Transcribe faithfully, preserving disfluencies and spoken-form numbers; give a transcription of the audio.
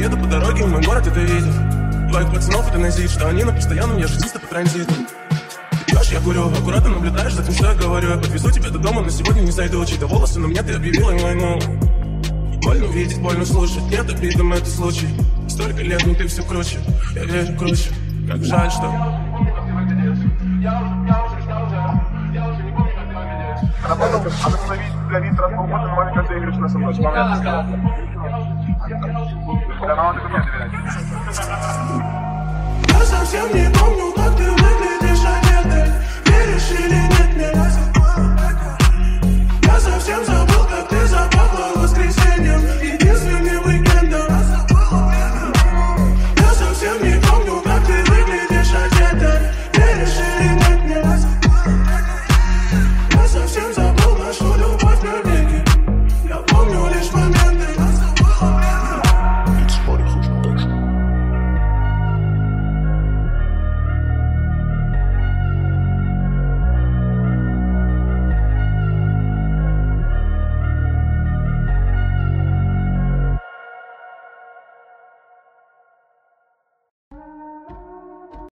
еду по дороге, мой город это видит. Твоих пацанов это назит, что они на постоянном, я же чисто по транзиту. Ты пьешь, я курю, аккуратно наблюдаешь за тем, что я говорю. Я подвезу тебя до дома, но сегодня не зайду. Чьи-то волосы на мне, ты объявила им войну. Больно видеть, больно слушать, нет обидом, это случай. Столько лет, но ты все круче, я верю круче. Как жаль, что... Работал, остановить для вид раз полгода, но маленькая игрушка со мной. Да, надо документы видать. Я совсем не помню, как ты выглядишь одетой. Веришь или нет, мне разница.